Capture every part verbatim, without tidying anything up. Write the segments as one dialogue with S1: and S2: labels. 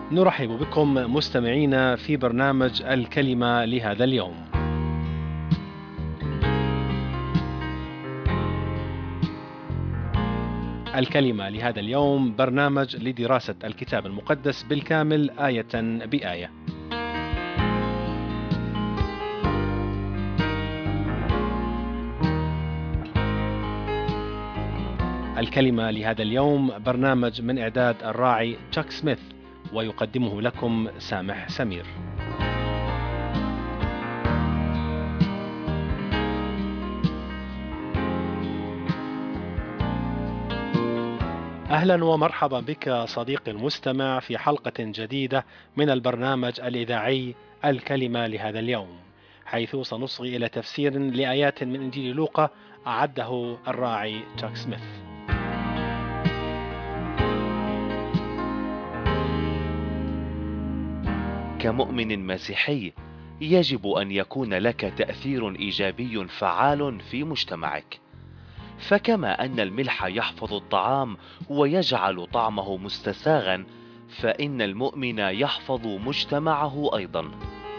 S1: نرحب بكم مستمعينا في برنامج الكلمة لهذا اليوم. الكلمة لهذا اليوم برنامج لدراسة الكتاب المقدس بالكامل آية بآية. الكلمة لهذا اليوم برنامج من إعداد الراعي تشاك سميث، ويقدمه لكم سامح سمير. أهلا ومرحبا بك صديقي المستمع في حلقة جديدة من البرنامج الإذاعي الكلمة لهذا اليوم، حيث سنصغي إلى تفسير لآيات من إنجيل لوقا أعده الراعي تشاك سميث.
S2: كمؤمن مسيحي، يجب أن يكون لك تأثير إيجابي فعال في مجتمعك. فكما أن الملح يحفظ الطعام ويجعل طعمه مستساغا، فإن المؤمن يحفظ مجتمعه أيضا.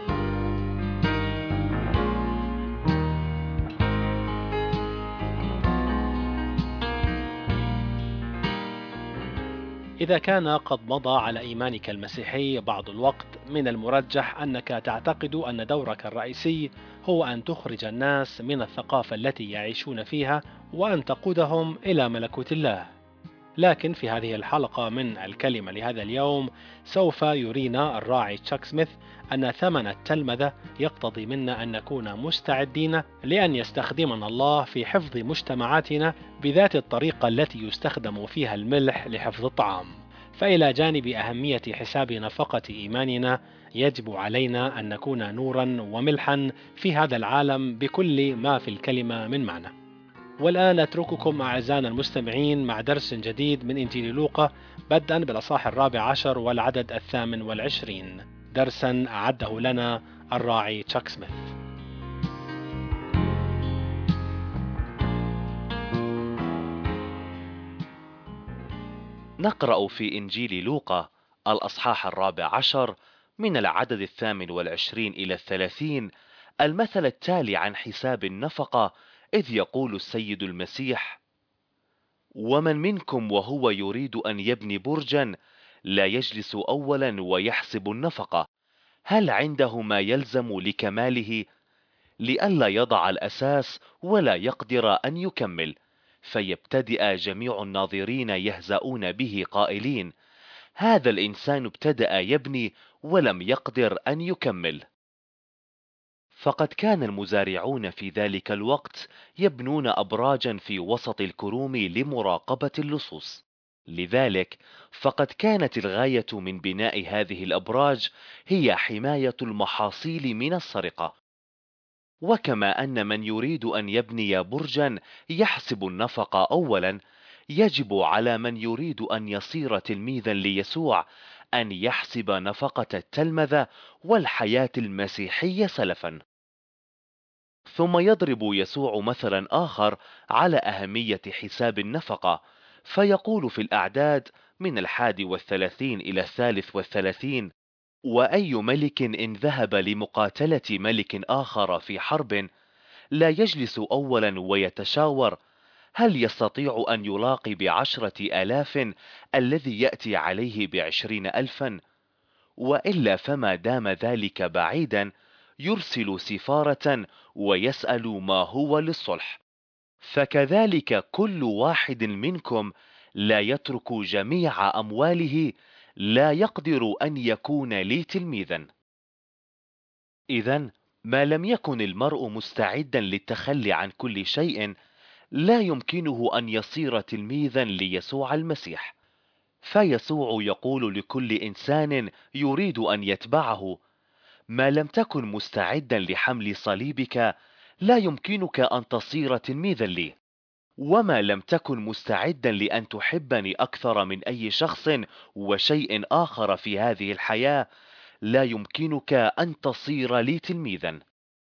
S1: إذا كان قد مضى على إيمانك المسيحي بعض الوقت، من المرجح أنك تعتقد أن دورك الرئيسي هو أن تخرج الناس من الثقافة التي يعيشون فيها وأن تقودهم إلى ملكوت الله. لكن في هذه الحلقة من الكلمة لهذا اليوم سوف يرينا الراعي تشاك سميث أن ثمن التلمذة يقتضي منا أن نكون مستعدين لأن يستخدمنا الله في حفظ مجتمعاتنا بذات الطريقة التي يستخدم فيها الملح لحفظ الطعام. فإلى جانب أهمية حساب نفقة إيماننا، يجب علينا أن نكون نورا وملحا في هذا العالم بكل ما في الكلمة من معنى. والآن أترككم أعزائنا المستمعين مع درس جديد من إنجيل لوقا، بدءا بالأصحاح الرابع عشر والعدد الثامن والعشرين، درسا أعده لنا الراعي تشاك سميث.
S2: نقرأ في إنجيل لوقا الأصحاح الرابع عشر من العدد الثامن والعشرين إلى الثلاثين المثل التالي عن حساب النفقة، إذ يقول السيد المسيح: ومن منكم وهو يريد أن يبني برجا لا يجلس أولا ويحسب النفقة، هل عنده ما يلزم لكماله، لئلا يضع الأساس ولا يقدر أن يكمل، فيبتدئ جميع الناظرين يهزؤون به قائلين: هذا الإنسان ابتدأ يبني ولم يقدر أن يكمل. فقد كان المزارعون في ذلك الوقت يبنون أبراجا في وسط الكروم لمراقبة اللصوص، لذلك فقد كانت الغاية من بناء هذه الأبراج هي حماية المحاصيل من السرقة. وكما أن من يريد أن يبني برجا يحسب النفقة أولا، يجب على من يريد أن يصير تلميذا ليسوع أن يحسب نفقة التلمذة والحياة المسيحية سلفا. ثم يضرب يسوع مثلا آخر على أهمية حساب النفقة، فيقول في الأعداد من الحادي والثلاثين إلى الثالث والثلاثين: وأي ملك إن ذهب لمقاتلة ملك آخر في حرب لا يجلس أولا ويتشاور هل يستطيع أن يلاقي بعشرة آلاف الذي يأتي عليه بعشرين ألفا؟ وإلا فما دام ذلك بعيدا يرسل سفارة ويسأل ما هو للصلح. فكذلك كل واحد منكم لا يترك جميع أمواله لا يقدر أن يكون لي تلميذا. إذن ما لم يكن المرء مستعدا للتخلي عن كل شيء لا يمكنه أن يصير تلميذا ليسوع المسيح. فيسوع يقول لكل إنسان يريد أن يتبعه: ما لم تكن مستعدا لحمل صليبك لا يمكنك أن تصير تلميذا لي. وما لم تكن مستعدا لأن تحبني أكثر من أي شخص وشيء آخر في هذه الحياة لا يمكنك أن تصير لي تلميذا.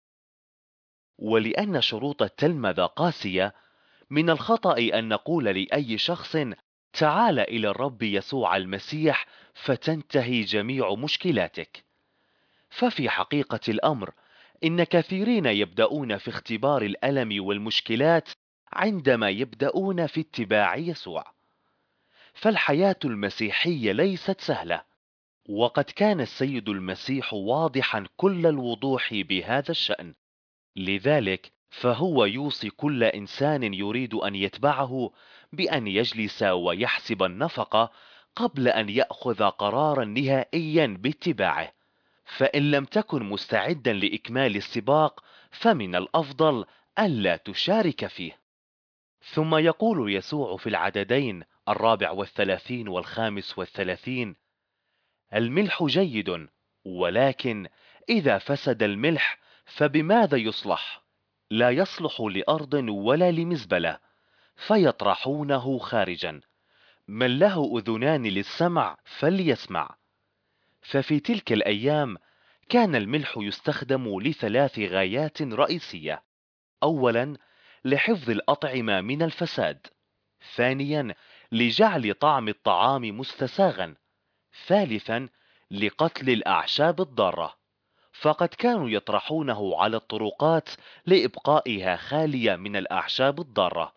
S2: ولأن شروط التلمذة قاسية، من الخطأ أن نقول لأي شخص: تعال إلى الرب يسوع المسيح فتنتهي جميع مشكلاتك. ففي حقيقة الأمر إن كثيرين يبدأون في اختبار الألم والمشكلات عندما يبدأون في اتباع يسوع. فالحياة المسيحية ليست سهلة، وقد كان السيد المسيح واضحا كل الوضوح بهذا الشأن. لذلك فهو يوصي كل إنسان يريد أن يتبعه بأن يجلس ويحسب النفقة قبل أن يأخذ قرارا نهائيا باتباعه. فإن لم تكن مستعدا لإكمال السباق فمن الأفضل ألا تشارك فيه. ثم يقول يسوع في العددين الرابع والثلاثين والخامس والثلاثين: الملح جيد، ولكن إذا فسد الملح فبماذا يصلح؟ لا يصلح لأرض ولا لمزبلة، فيطرحونه خارجا. من له أذنان للسمع فليسمع. ففي تلك الأيام كان الملح يستخدم لثلاث غايات رئيسية: أولا، لحفظ الأطعمة من الفساد. ثانيا، لجعل طعم الطعام مستساغا. ثالثا، لقتل الأعشاب الضارة. فقد كانوا يطرحونه على الطرقات لإبقائها خالية من الأعشاب الضارة.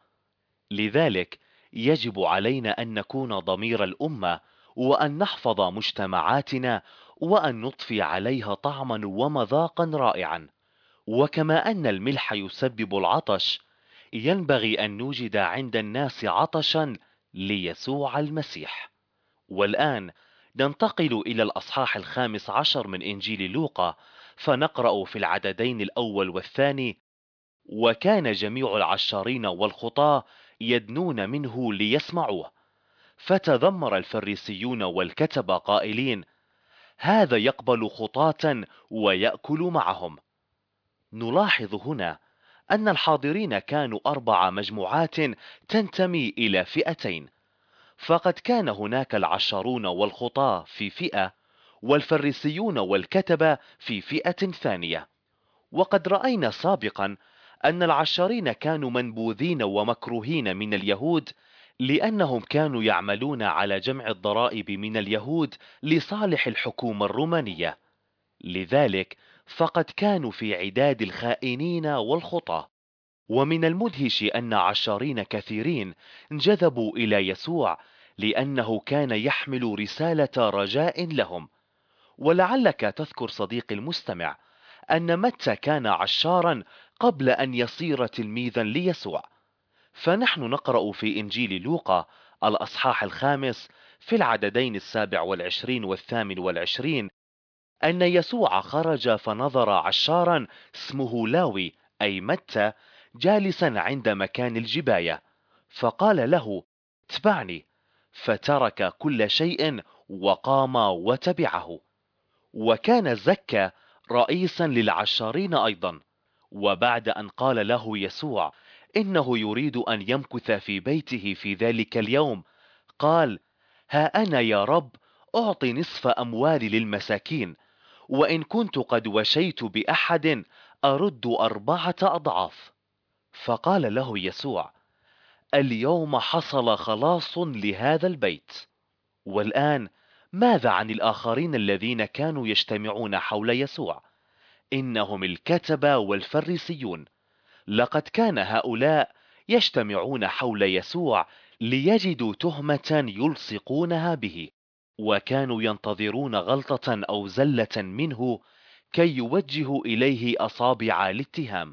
S2: لذلك يجب علينا أن نكون ضمير الأمة، وأن نحفظ مجتمعاتنا، وأن نضفي عليها طعما ومذاقا رائعا. وكما أن الملح يسبب العطش، ينبغي أن نوجد عند الناس عطشا ليسوع المسيح. والآن ننتقل إلى الأصحاح الخامس عشر من إنجيل لوقا، فنقرأ في العددين الأول والثاني: وكان جميع العشارين والخطاة يدنون منه ليسمعوه، فتذمر الفريسيون والكتبة قائلين: هذا يقبل خطاة ويأكل معهم. نلاحظ هنا أن الحاضرين كانوا أربع مجموعات تنتمي إلى فئتين، فقد كان هناك العشارون والخطاة في فئة، والفريسيون والكتبة في فئة ثانية. وقد رأينا سابقا أن العشارين كانوا منبوذين ومكروهين من اليهود، لأنهم كانوا يعملون على جمع الضرائب من اليهود لصالح الحكومة الرومانية. لذلك فقد كانوا في عداد الخائنين والخطاة. ومن المدهش أن عشارين كثيرين انجذبوا إلى يسوع لأنه كان يحمل رسالة رجاء لهم. ولعلك تذكر صديقي المستمع أن متى كان عشارا قبل أن يصير تلميذا ليسوع. فنحن نقرأ في إنجيل لوقا الأصحاح الخامس في العددين السابع والعشرين والثامن والعشرين أن يسوع خرج فنظر عشارا اسمه لاوي أي متى جالسا عند مكان الجباية، فقال له: اتبعني. فترك كل شيء وقام وتبعه. وكان زكا رئيسا للعشارين أيضا. وبعد أن قال له يسوع إنه يريد أن يمكث في بيته في ذلك اليوم، قال: ها أنا يا رب أعطي نصف أموالي للمساكين، وإن كنت قد وشيت بأحد أرد أربعة أضعاف. فقال له يسوع: اليوم حصل خلاص لهذا البيت. والآن ماذا عن الآخرين الذين كانوا يجتمعون حول يسوع؟ إنهم الكتبة والفريسيون. لقد كان هؤلاء يجتمعون حول يسوع ليجدوا تهمة يلصقونها به، وكانوا ينتظرون غلطة أو زلة منه كي يوجهوا إليه أصابع الاتهام.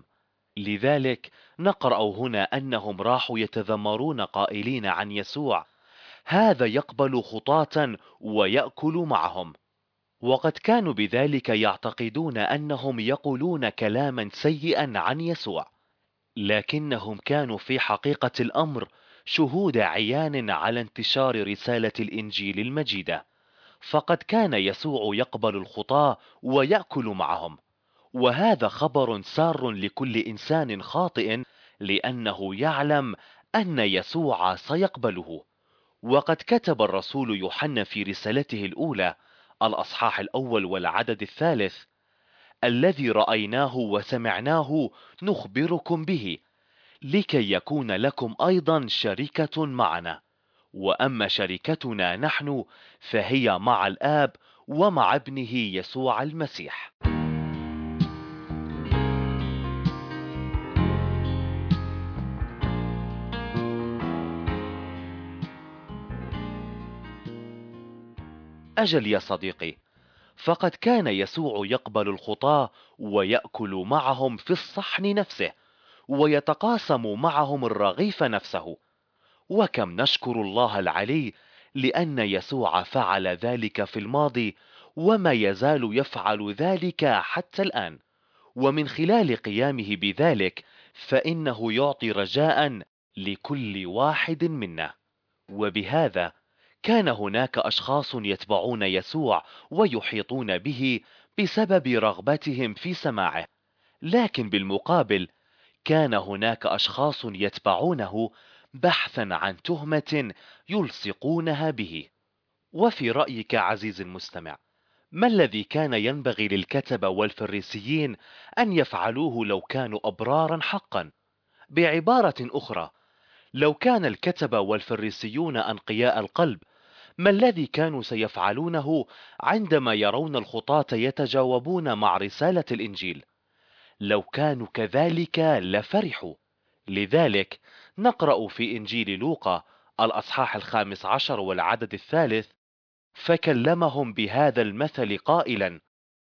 S2: لذلك نقرأ هنا أنهم راحوا يتذمرون قائلين عن يسوع: هذا يقبل خطاة ويأكل معهم. وقد كانوا بذلك يعتقدون أنهم يقولون كلاما سيئا عن يسوع، لكنهم كانوا في حقيقة الأمر شهود عيان على انتشار رسالة الإنجيل المجيدة. فقد كان يسوع يقبل الخطاة ويأكل معهم، وهذا خبر سار لكل إنسان خاطئ، لأنه يعلم أن يسوع سيقبله. وقد كتب الرسول يوحنا في رسالته الأولى الأصحاح الأول والعدد الثالث: الذي رأيناه وسمعناه نخبركم به، لكي يكون لكم أيضا شركة معنا، وأما شركتنا نحن فهي مع الآب ومع ابنه يسوع المسيح. أجل يا صديقي، فقد كان يسوع يقبل الخطاة ويأكل معهم في الصحن نفسه، ويتقاسم معهم الرغيف نفسه. وكم نشكر الله العلي لأن يسوع فعل ذلك في الماضي، وما يزال يفعل ذلك حتى الآن. ومن خلال قيامه بذلك فإنه يعطي رجاء لكل واحد منا. وبهذا كان هناك أشخاص يتبعون يسوع ويحيطون به بسبب رغبتهم في سماعه، لكن بالمقابل كان هناك أشخاص يتبعونه بحثا عن تهمة يلصقونها به. وفي رأيك عزيزي المستمع، ما الذي كان ينبغي للكتبة والفريسيين أن يفعلوه لو كانوا أبرارا حقا؟ بعبارة أخرى، لو كان الكتبة والفريسيون أنقياء القلب، ما الذي كانوا سيفعلونه عندما يرون الخطاة يتجاوبون مع رسالة الإنجيل؟ لو كانوا كذلك لفرحوا. لذلك نقرأ في إنجيل لوقا الأصحاح الخامس عشر والعدد الثالث: فكلمهم بهذا المثل قائلا.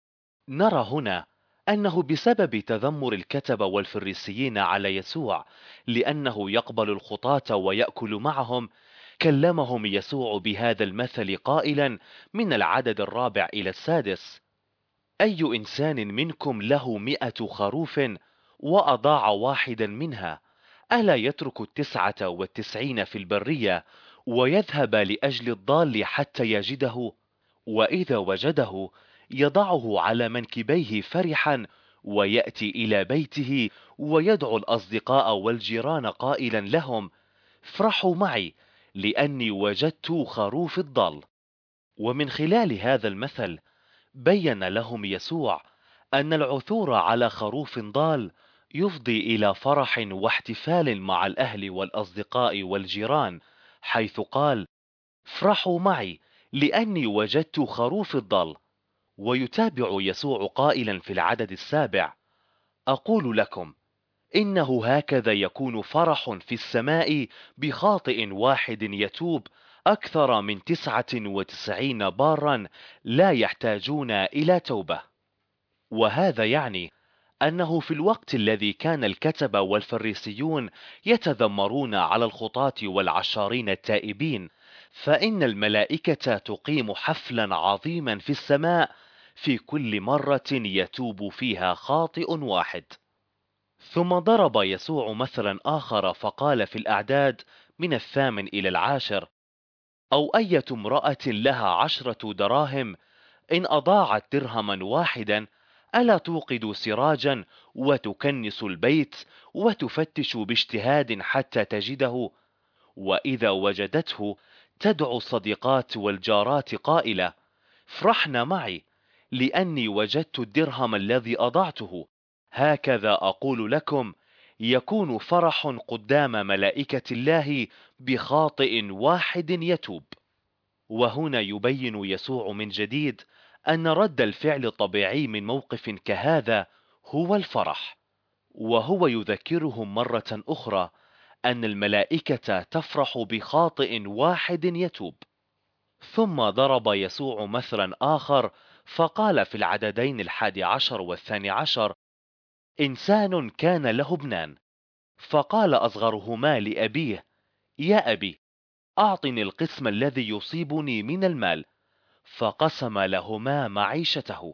S2: نرى هنا أنه بسبب تذمر الكتبة والفريسيين على يسوع لأنه يقبل الخطاة ويأكل معهم، كلمهم يسوع بهذا المثل قائلا من العدد الرابع إلى السادس: أي إنسان منكم له مئة خروف وأضاع واحدا منها، ألا يترك التسعة والتسعين في البرية ويذهب لأجل الضال حتى يجده؟ وإذا وجده يضعه على منكبيه فرحا، ويأتي إلى بيته ويدعو الأصدقاء والجيران قائلا لهم: افرحوا معي لأني وجدت خروف الضال. ومن خلال هذا المثل بين لهم يسوع أن العثور على خروف ضال يفضي إلى فرح واحتفال مع الأهل والأصدقاء والجيران، حيث قال: افرحوا معي لأني وجدت خروف الضال. ويتابع يسوع قائلا في العدد السابع: أقول لكم إنه هكذا يكون فرح في السماء بخاطئ واحد يتوب أكثر من تسعة وتسعين بارا لا يحتاجون إلى توبة. وهذا يعني أنه في الوقت الذي كان الكتبة والفريسيون يتذمرون على الخطاة والعشارين التائبين، فإن الملائكة تقيم حفلا عظيما في السماء في كل مرة يتوب فيها خاطئ واحد. ثم ضرب يسوع مثلا آخر فقال في الأعداد من الثامن إلى العاشر: أو أية امرأة لها عشرة دراهم إن أضاعت درهما واحدا، ألا توقد سراجا وتكنس البيت وتفتش باجتهاد حتى تجده؟ وإذا وجدته تدعو الصديقات والجارات قائلة: افرحن معي لأني وجدت الدرهم الذي أضعته. هكذا أقول لكم يكون فرح قدام ملائكة الله بخاطئ واحد يتوب. وهنا يبين يسوع من جديد أن رد الفعل الطبيعي من موقف كهذا هو الفرح، وهو يذكرهم مرة أخرى أن الملائكة تفرح بخاطئ واحد يتوب. ثم ضرب يسوع مثلا آخر فقال في العددين الحادي عشر والثاني عشر: إنسان كان له ابنان، فقال أصغرهما لأبيه: يا أبي، أعطني القسم الذي يصيبني من المال، فقسم لهما معيشته.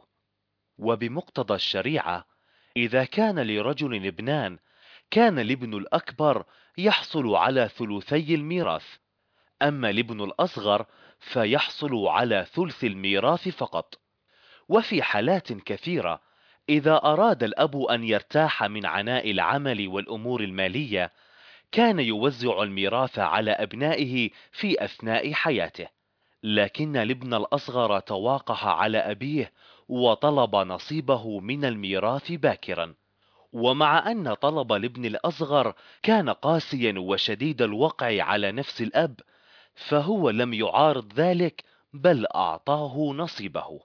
S2: وبمقتضى الشريعة إذا كان لرجل ابنان كان الابن الأكبر يحصل على ثلثي الميراث، أما الابن الأصغر فيحصل على ثلث الميراث فقط. وفي حالات كثيرة إذا أراد الأب أن يرتاح من عناء العمل والأمور المالية كان يوزع الميراث على أبنائه في أثناء حياته، لكن الابن الأصغر تواقح على أبيه وطلب نصيبه من الميراث باكرا. ومع أن طلب الابن الأصغر كان قاسيا وشديد الوقع على نفس الأب، فهو لم يعارض ذلك بل أعطاه نصيبه.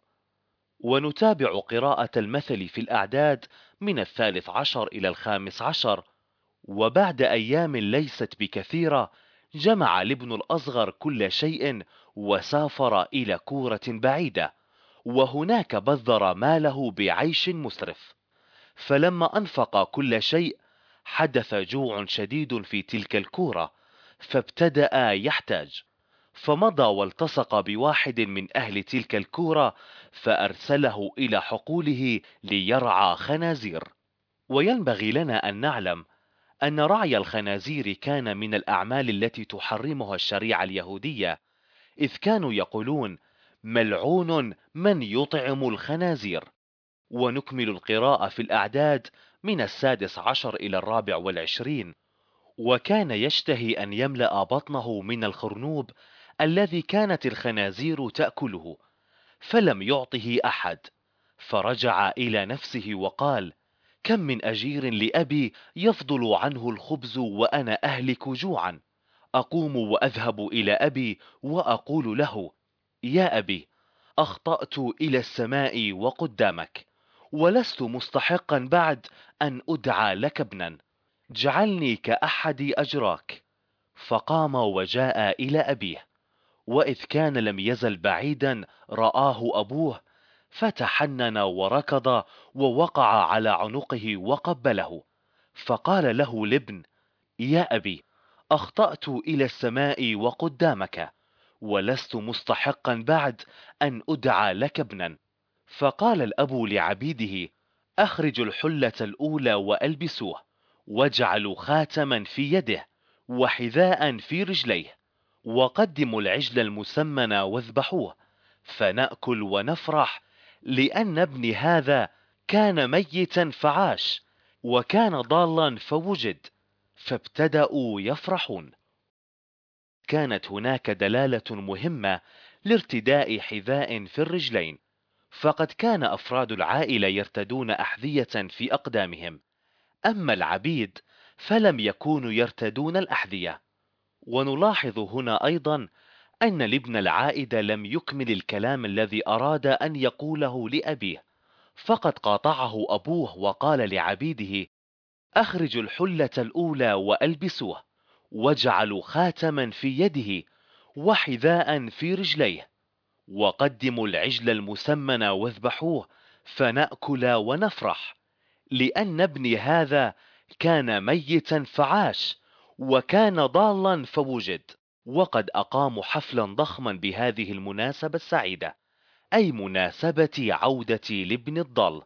S2: ونتابع قراءة المثل في الأعداد من الثالث عشر إلى الخامس عشر. وبعد أيام ليست بكثيرة جمع الابن الأصغر كل شيء وسافر إلى كورة بعيدة، وهناك بذر ماله بعيش مسرف. فلما أنفق كل شيء حدث جوع شديد في تلك الكورة، فابتدأ يحتاج، فمضى والتصق بواحد من أهل تلك الكورة فأرسله إلى حقوله ليرعى خنازير. وينبغي لنا أن نعلم أن رعي الخنازير كان من الأعمال التي تحرمها الشريعة اليهودية، إذ كانوا يقولون: ملعون من يطعم الخنازير. ونكمل القراءة في الأعداد من السادس عشر إلى الرابع والعشرين. وكان يشتهي أن يملأ بطنه من الخرنوب الذي كانت الخنازير تأكله، فلم يعطه أحد، فرجع إلى نفسه وقال: كم من أجير لأبي يفضل عنه الخبز وأنا أهلك جوعا، أقوم وأذهب إلى أبي وأقول له: يا أبي، أخطأت إلى السماء وقدامك، ولست مستحقا بعد أن أدعى لك ابنا، جعلني كأحد أجراك. فقام وجاء إلى أبيه، وإذ كان لم يزل بعيدا رآه أبوه، فتحنن وركض ووقع على عنقه وقبله، فقال له الابن: يا أبي، أخطأت إلى السماء وقدامك، ولست مستحقا بعد أن أدعى لك ابنا. فقال الأب لعبيده: أخرج الحلة الأولى وألبسوه، واجعلوا خاتما في يده وحذاء في رجليه، وقدموا العجل المسمن واذبحوه، فنأكل ونفرح، لأن ابني هذا كان ميتا فعاش، وكان ضالا فوجد. فابتدأوا يفرحون. كانت هناك دلالة مهمة لارتداء حذاء في الرجلين، فقد كان أفراد العائلة يرتدون أحذية في أقدامهم، أما العبيد فلم يكونوا يرتدون الأحذية. ونلاحظ هنا أيضا أن الابن العائد لم يكمل الكلام الذي أراد أن يقوله لأبيه، فقد قاطعه أبوه وقال لعبيده: أخرج الحلة الأولى وألبسوه، واجعلوا خاتما في يده وحذاء في رجليه، وقدموا العجل المسمن واذبحوه، فنأكل ونفرح، لأن ابني هذا كان ميتا فعاش، وكان ضالا فوجد. وقد أقاموا حفلا ضخما بهذه المناسبة السعيدة، أي مناسبة عودة لابن الضال.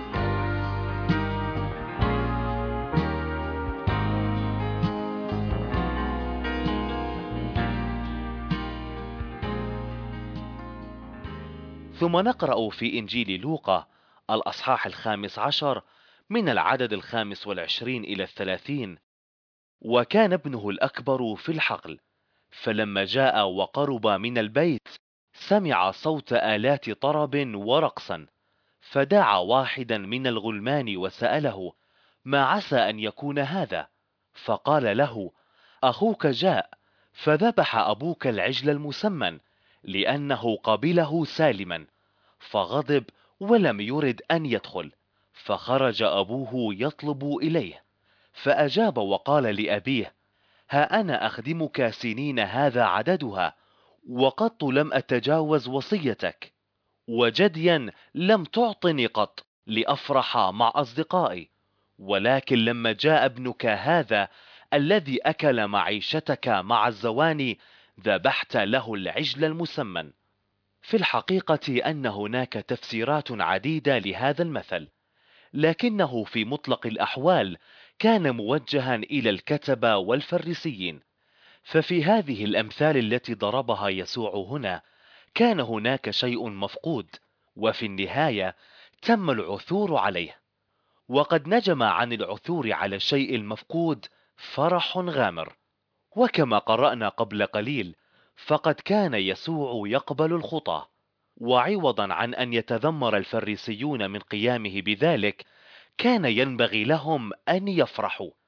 S2: ثم نقرأ في إنجيل لوقا الأصحاح الخامس عشر من العدد الخامس والعشرين إلى الثلاثين: وكان ابنه الأكبر في الحقل، فلما جاء وقرب من البيت سمع صوت آلات طرب ورقصا، فدعا واحدا من الغلمان وسأله: ما عسى أن يكون هذا؟ فقال له: أخوك جاء، فذبح أبوك العجل المسمن، لأنه قبله سالما. فغضب ولم يرد أن يدخل، فخرج أبوه يطلب إليه. فأجاب وقال لأبيه: ها أنا أخدمك سنين هذا عددها، وقط لم أتجاوز وصيتك، وجديا لم تعطني قط لأفرح مع أصدقائي، ولكن لما جاء ابنك هذا الذي أكل معيشتك مع الزواني ذبحت له العجل المسمن. في الحقيقة أن هناك تفسيرات عديدة لهذا المثل، لكنه في مطلق الأحوال كان موجها إلى الكتبة والفريسيين. ففي هذه الأمثال التي ضربها يسوع هنا كان هناك شيء مفقود، وفي النهاية تم العثور عليه. وقد نجم عن العثور على الشيء المفقود فرح غامر. وكما قرأنا قبل قليل، فقد كان يسوع يقبل الخطى، وعوضا عن أن يتذمر الفريسيون من قيامه بذلك، كان ينبغي لهم أن يفرحوا،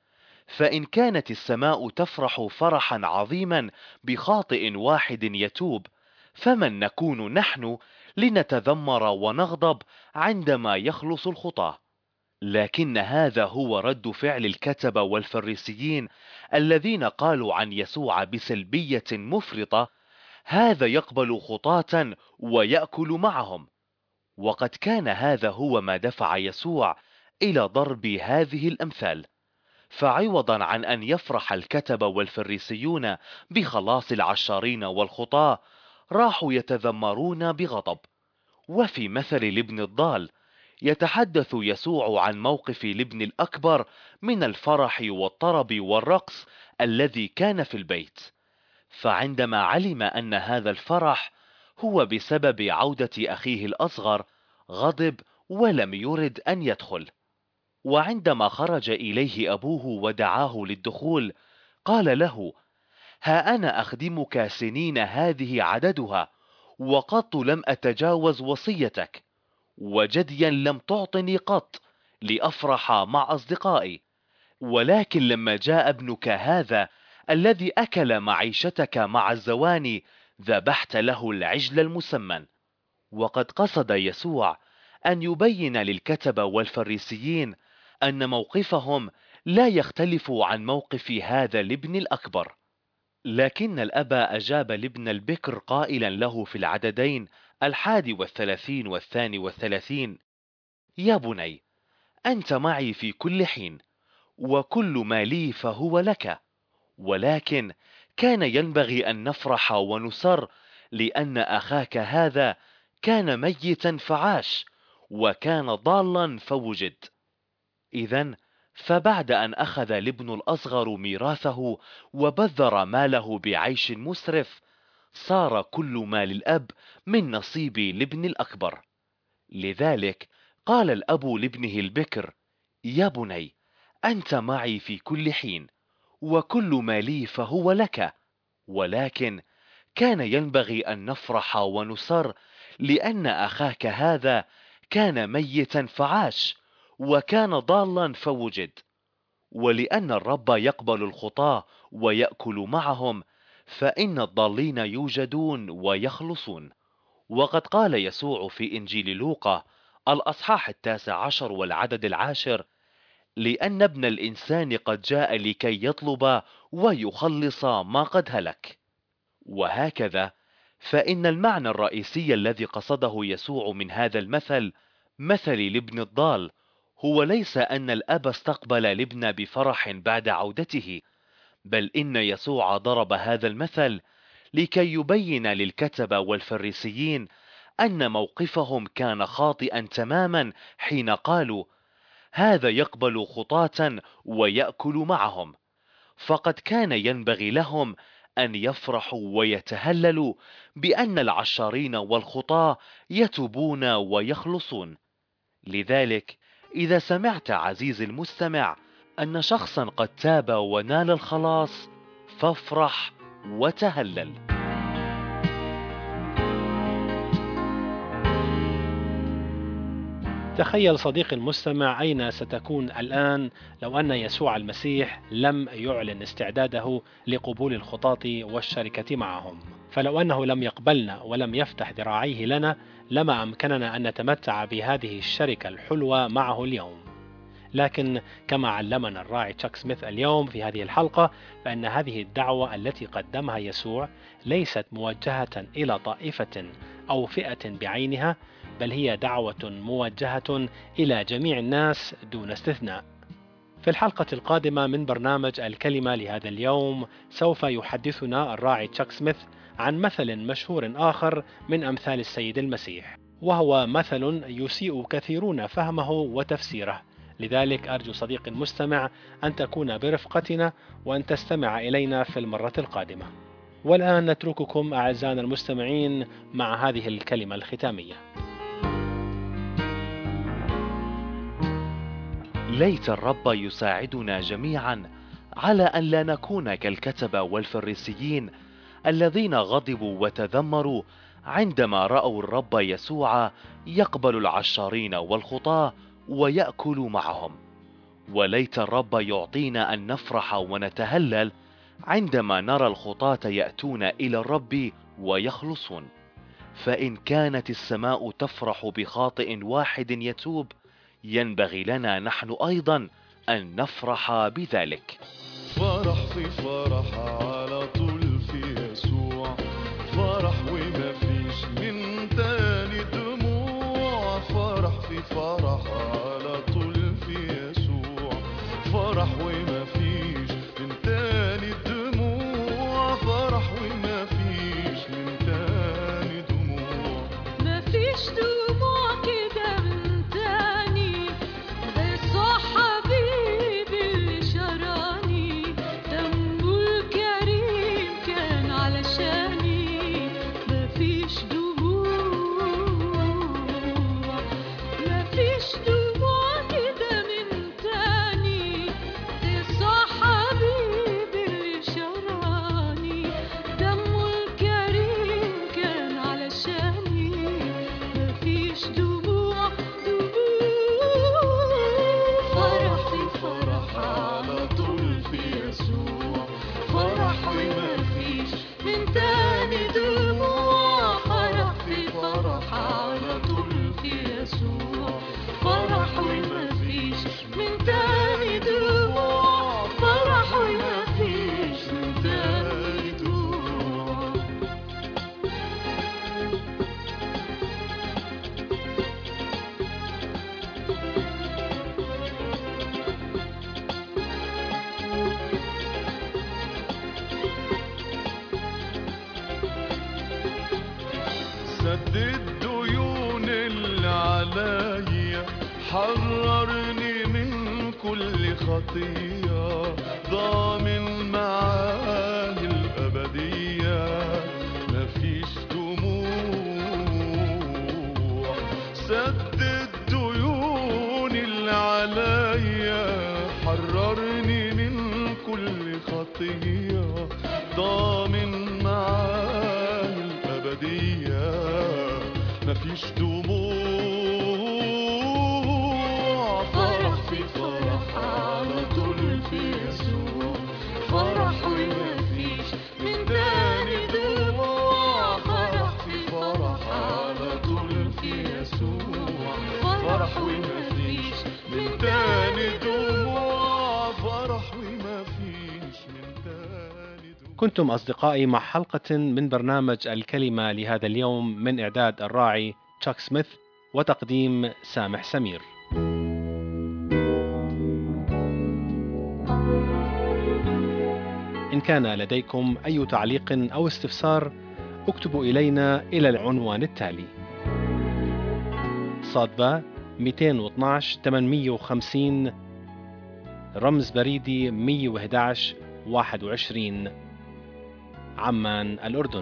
S2: فإن كانت السماء تفرح فرحا عظيما بخاطئ واحد يتوب، فمن نكون نحن لنتذمر ونغضب عندما يخلص الخطاة؟ لكن هذا هو رد فعل الكتبة والفريسيين الذين قالوا عن يسوع بسلبية مفرطة: هذا يقبل خطاة ويأكل معهم. وقد كان هذا هو ما دفع يسوع إلى ضرب هذه الأمثال. فعوضا عن أن يفرح الكتبة والفريسيون بخلاص العشارين والخطاة، راحوا يتذمرون بغضب. وفي مثل الابن الضال، يتحدث يسوع عن موقف الابن الأكبر من الفرح والطرب والرقص الذي كان في البيت. فعندما علم أن هذا الفرح هو بسبب عودة أخيه الأصغر، غضب ولم يرد أن يدخل. وعندما خرج إليه أبوه ودعاه للدخول، قال له: ها أنا أخدمك سنين هذه عددها، وقط لم أتجاوز وصيتك، وجديا لم تعطني قط لأفرح مع أصدقائي. ولكن لما جاء ابنك هذا الذي أكل معيشتك مع الزواني، ذبحت له العجل المسمن. وقد قصد يسوع أن يبين للكتبة والفريسيين أن موقفهم لا يختلف عن موقف هذا الابن الأكبر. لكن الأب أجاب الابن البكر قائلا له في العددين الحادي والثلاثين والثاني والثلاثين: يا بني، أنت معي في كل حين، وكل ما لي فهو لك. ولكن كان ينبغي أن نفرح ونسر، لأن أخاك هذا كان ميتا فعاش، وكان ضالا فوجد. إذن فبعد أن أخذ الابن الأصغر ميراثه وبذر ماله بعيش مسرف، صار كل ما للأب من نصيب الابن الأكبر. لذلك قال الأب لابنه البكر: يا بني، أنت معي في كل حين، وكل ما لي فهو لك. ولكن كان ينبغي أن نفرح ونسر، لأن أخاك هذا كان ميتا فعاش، وكان ضالا فوجد. ولأن الرب يقبل الخطاة ويأكل معهم، فإن الضالين يوجدون ويخلصون. وقد قال يسوع في إنجيل لوقا الأصحاح التاسع عشر والعدد العاشر: لأن ابن الإنسان قد جاء لكي يطلب ويخلص ما قد هلك. وهكذا فإن المعنى الرئيسي الذي قصده يسوع من هذا المثل، مثل الابن الضال، هو ليس أن الأب استقبل الابن بفرح بعد عودته، بل إن يسوع ضرب هذا المثل لكي يبين للكتبة والفريسيين أن موقفهم كان خاطئا تماما حين قالوا: هذا يقبل خطاة ويأكل معهم. فقد كان ينبغي لهم أن يفرحوا ويتهللوا بأن العشارين والخطاة يتوبون ويخلصون. لذلك إذا سمعت عزيزي المستمع أن شخصا قد تاب ونال الخلاص، فافرح وتهلل.
S1: تخيل صديقي المستمع أين ستكون الآن لو أن يسوع المسيح لم يعلن استعداده لقبول الخطاة والشركة معهم. فلو أنه لم يقبلنا ولم يفتح ذراعيه لنا، لما أمكننا أن نتمتع بهذه الشركة الحلوة معه اليوم. لكن كما علمنا الراعي تشاك سميث اليوم في هذه الحلقة، فإن هذه الدعوة التي قدمها يسوع ليست موجهة إلى طائفة أو فئة بعينها، بل هي دعوة موجهة إلى جميع الناس دون استثناء. في الحلقة القادمة من برنامج الكلمة لهذا اليوم، سوف يحدثنا الراعي تشاك سميث عن مثل مشهور آخر من أمثال السيد المسيح، وهو مثل يسيء كثيرون فهمه وتفسيره. لذلك أرجو صديقي المستمع أن تكون برفقتنا وأن تستمع إلينا في المرة القادمة. والآن نترككم أعزائنا المستمعين مع هذه الكلمة الختامية.
S2: ليت الرب يساعدنا جميعا على أن لا نكون كالكتبة والفريسيين الذين غضبوا وتذمروا عندما رأوا الرب يسوع يقبل العشارين والخطاة ويأكل معهم. وليت الرب يعطينا أن نفرح ونتهلل عندما نرى الخطاة يأتون إلى الرب ويخلصون. فإن كانت السماء تفرح بخاطئ واحد يتوب، ينبغي لنا نحن أيضا أن نفرح بذلك.
S3: فرح في فرح على طول في يسوع، فرح وما فيش من تاني دموع. فرح في فرح على طول في يسوع، فرح وما فيش من تاني دموع. فرح وما فيش من تاني دموع.
S4: ما فيش دموع كده من تاني، ده يسوع حبيبي اللي شراني، دمه الكريم كان علشاني. ما فيش دموع، ما فيش دموع كده من تاني، ده يسوع حبيبي اللي شراني، دمه الكريم كان علشاني. ما فيش دموع دموع. فرح في فرح على طول في يسوع، فرح وما فيش من تاني دموع. فرح في فرح على طول في يسوع، فرح وما فيش من تاني دموع. فرح وما فيش من تاني دموع.
S3: سدد ديون اللي عليا، حررني من كل خطية، ضامن معاه الأبدية. مفيش دموع. سدد ديون اللي عليا، حررني من كل خطية، ضامن معاه الأبدية. مفيش دموع. فرح في فرح على طول في يسوع، فرح وما فيش من تاني دموع. فرح في فرح على طول في يسوع، فرح وما فيش من تاني دموع. فرح وما فيش من تاني دموع.
S1: كنتم أصدقائي مع حلقة من برنامج الكلمة لهذا اليوم، من إعداد الراعي تشاك سميث وتقديم سامح سمير. إن كان لديكم أي تعليق أو استفسار، اكتبوا إلينا إلى العنوان التالي: صادبة مئتين واثناشر ثمانمئة وخمسين، رمز بريدي مئة وأحد عشر واحد وعشرين، عمان، الأردن.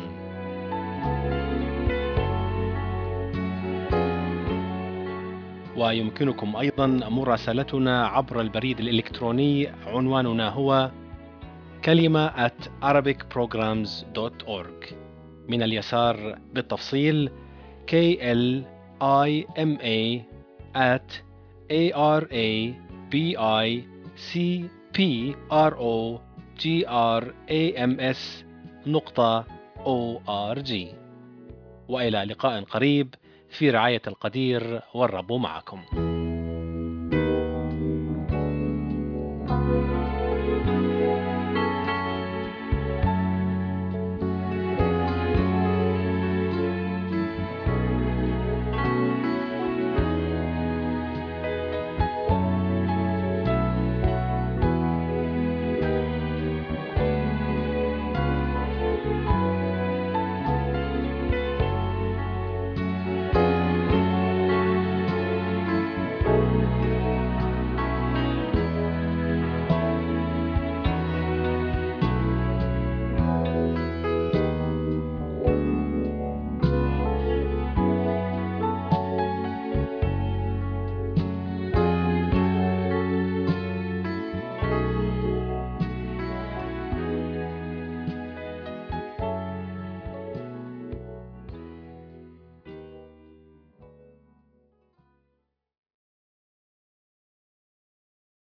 S1: ويمكنكم أيضا مراسلتنا عبر البريد الإلكتروني، عنواننا هو كلمة at arabic programs dot org. من اليسار بالتفصيل K L I M A at A R A B I C P R O G R A M S نقطة O R G. وإلى لقاء قريب، في رعاية القدير، والرب معكم.